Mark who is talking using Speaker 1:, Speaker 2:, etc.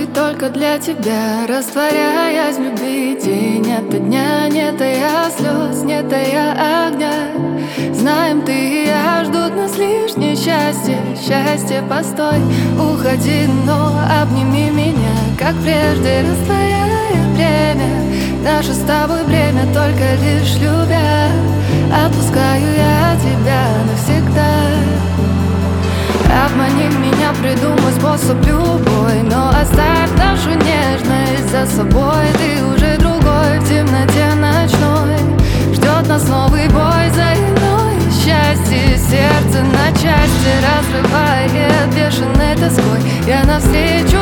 Speaker 1: только для тебя, растворяясь в любви. День ото дня, не тая слез, не тая огня. Знаем, ты и я ждут нас лишнее счастье. Счастье, постой, уходи, но обними меня, как прежде, растворяя время. Наше с тобой время, только лишь любя. Отпускаю я тебя навсегда. Обмани меня, придумай способ любой, но оставь нашу нежность за собой. Ты уже другой в темноте ночной. Ждет нас новый бой за иное счастье. Сердце на части разрывает бешеной тоской. Я навстречу